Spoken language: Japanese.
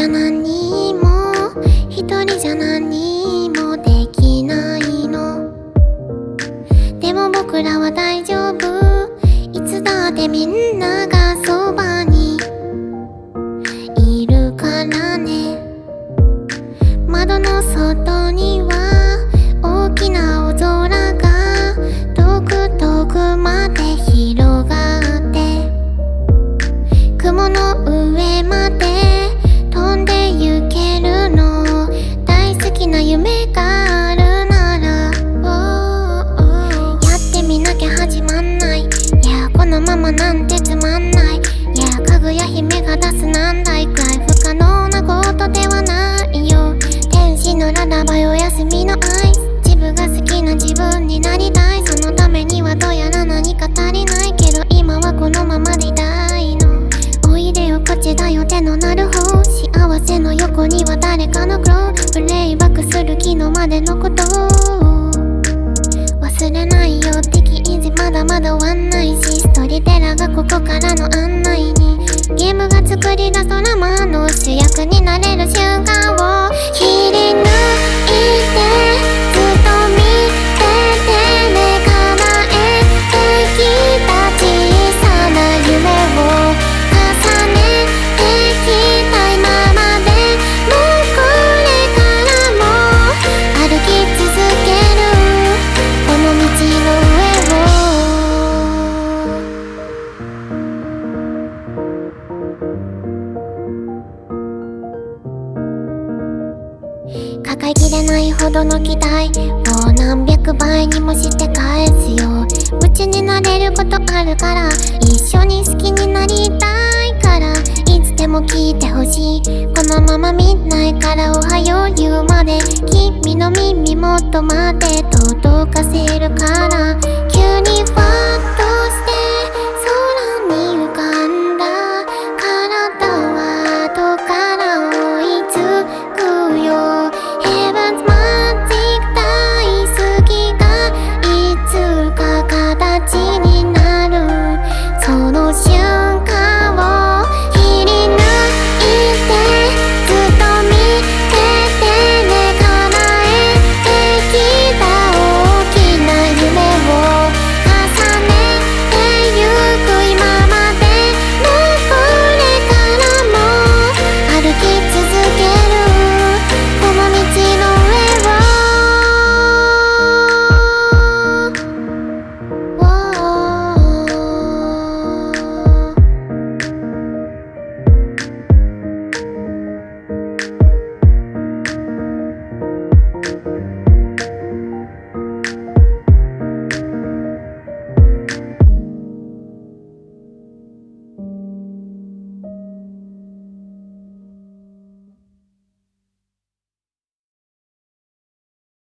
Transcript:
ゃ何も一人じゃ何もできないの。でも僕らは大丈夫、いつだってみんながそばにいるからね。窓の外には大きな青空が遠く遠くまで広がって、雲の上まで飛んで行けるの。大好きな夢があるなら、やってみなきゃ始まんない。いやこのままなんてつまんない。いやかぐや姫が出すなんだいくらい不可能なことではないよ。天使のララバイお休みのアイス、自分が好きな自分になりたい。そのためにはどうやら何か足りないけど、今はこのままでいたいの。おいでよこっちだよ手のなる方、幸せの横には誰かの苦労、プレイバックする昨日までのことを忘れないよ。敵維持まだまだ終わんないし、ストーリーテラーがここからの案内に、ゲームが作り出すドラマの主役になれる瞬間を切り抜いてずっと見ててね。叶えてきた小さな夢を重ねてきた今まで、もうこれからも歩き続けるこの道の上を。抱えきれないほどの期待を何百倍にもして返すよ。夢中になれることあるから、一緒に好きになりたいから、いつでも聞いてほしい。このまま見ないからおはよう言うまで、君の耳元まで届かせるから。急にファッとして空に浮かんだ体は後から追いつくよ。Heaven's Magic 大好きがいつか形になる、その瞬間を切り抜いてずっと見ててね。叶えてきた大きな夢を重ねてゆく今まで、もうこれからも歩き続けるこの道の上を。